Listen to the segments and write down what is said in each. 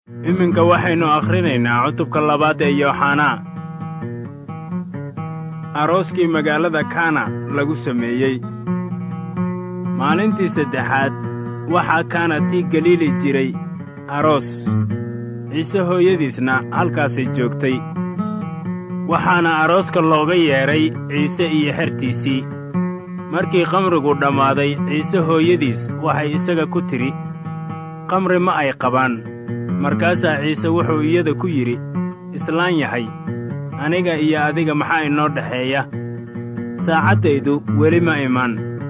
iminka waxaynu akhrinaynaa cutubka 2 ee Yooxanaa. Arooskii magaalada Kana lagu sameeyey. Maalintii saddexaad waxaa Kana tii Galiili jiray aroos. Ciise hooyadiisna halkaasay joogtay. waxaana arooska looga yeedhay Ciise iyo xertiisii. Markii khamrigu dhammaaday, Ciise hooyadiis waxay isaga ku tidhi, khamri ma ay qabaan. Markaasaa Ciise wuxuu iyada ku yidhi, islaan yahay, aniga iyo adiga maxaa inoo dhexeeya? Saacaddaydu weli ma iman.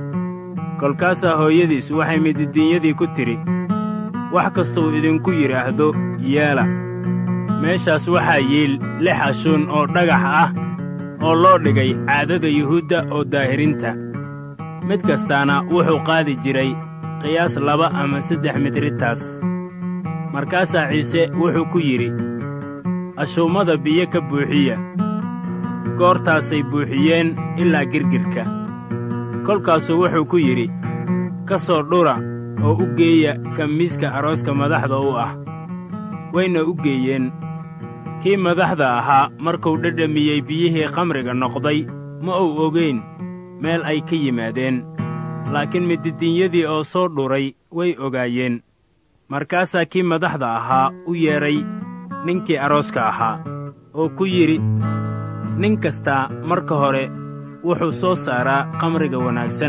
Kolkaasaa hooyadiis waxay mididiinyadii ku tidhi, wax kastuu idinku yidhaahdo yeela. meeshaas waxaa yiil 6 ashuun oo dhagax ah oo loo dhigay caadada Yuhuudda oo daahirinta. mid kastaana wuxuu qaadi jiray qiyaas 2 ama 3 mitiritaas. Markaasaa Ciise wuxuu ku yidhi, ashuumada biyo ka buuxiya. goortaasay buuxiyeen ilaa girgirka. kolkaasuu wuxuu ku yidhi, ka soo dhura oo u geeya kamiiska arooska madaxda u ah. wayna u geeyeen. kii madaxda ahaa markuu dhadhamiyey biyihii khamriga noqday, ma uu ogayn meel ay ka yimaadeen, laakiin mididiinyadii oo soo dhuray way ogaayeen. markaasaa kii madaxda ahaa u yeedhay ninkii arooska ahaa, oo ku yidhi, nin kastaa marka hore wuxuu soo saaraa khamriga wanaagsan,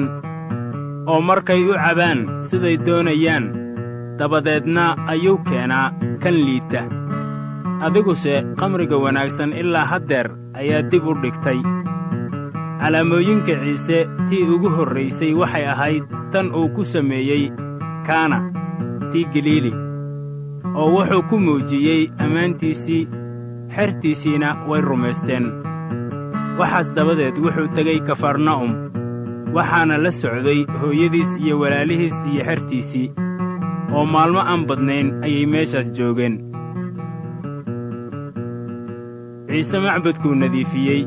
oo markay u cabaan siday doonayaan, dabadeedna ayuu keenaa kan liita. adiguse khamriga wanaagsan ilaa haddeer ayaa dib u dhigtay. calaamooyinka Ciise tii ugu horraysay waxay ahayd tan uu ku sameeyey Kana tii Galiili, oo wuxuu ku muujiyey ammaantiisii, xertiisiina way rumaysteen. waxaas dabadeed wuxuu tegey Kafarna'um, waxaana la socday hooyadiis iyo walaalihiis iyo xertiisii, oo maalmo aan badnayn ayay meeshaas joogeen. Ciise macbudkuu nadiifiyey.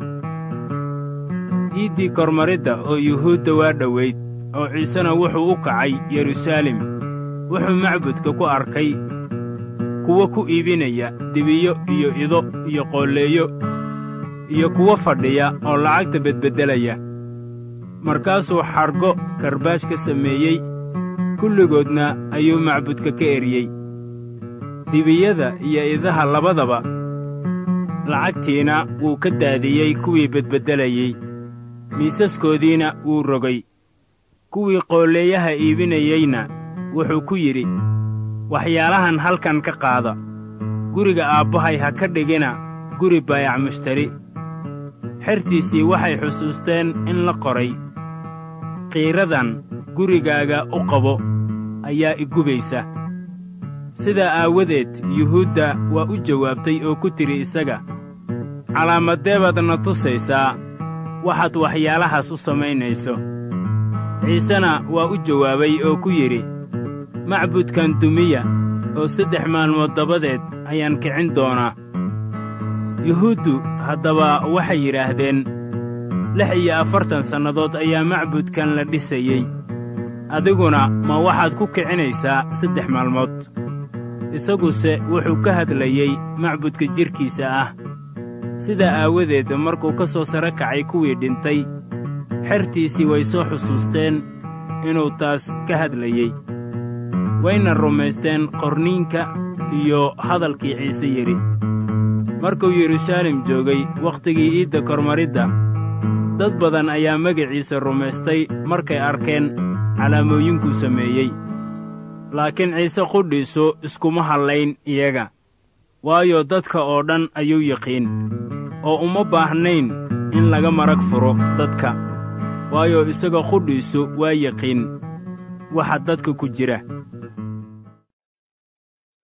iiddii kormaridda oo Yuhuudda waa dhowayd, oo Ciisena wuxuu u kacay Yeruusaalem. wuxuu macbudka ku arkay kuwo ku iibinaya dibiyo iyo ido iyo qoolleeyo, iyo kuwo fadhiya oo lacagta bedbeddelaya. markaasuu xargo karbaash ka sameeyey, kulligoodna ayuu macbudka ka eryey. dibiyada iyo idaha labadaba lacagtiina wuu ka daadiyey kuwii bedbeddelayey, miisaskoodiina wuu rogay. kuwii qoolleeyaha iibinayeyna wuxuu ku yidhi, waxyaalahan halkan ka qaada. guriga aabbahay ha ka dhigina guri baayac mushtari. xertiisii waxay xusuusteen in la qoray, qiiradan gurigaaga u qabo ayaa i gubaysa. sidaa aawadeed Yuhuudda waa u jawaabtay oo ku tidhi isaga, calaamadee baad na tusaysaa waxaad waxyaalahaas u samaynayso? Ciisena waa u jawaabay oo ku yidhi, macbudkan dumiya, oo 3 maalmood dabadeed ayaan kicin doonaa. Yuhuuddu haddaba waxay yidhaahdeen, 46 sannadood ayaa macbudkan la dhisayey, adiguna ma waxaad ku kicinaysaa 3 maalmood? isaguse wuxuu ka hadlayey macbudka jidhkiisa ah. sidaa aawadeed markuu ka soo sare kacay kuwii dhintay, xertiisii way soo xusuusteen inuu taas ka hadlayey, wayna rumaysteen qorniinka iyo hadalkii Ciise yidhi. markuu Yeruusaalem joogay wakhtigii iidda kormaridda, dad badan ayaa magaciisa rumaystay markay arkeen calaamooyinkuu sameeyey. laakiin Ciise qudhiisu iskuma hallayn iyaga, waayo dadka oo dhan ayuu yaqiin, oo uma baahnayn in laga marag furo dadka, waayo isaga qudhiisu waa yaqiin waxa dadka ku jira.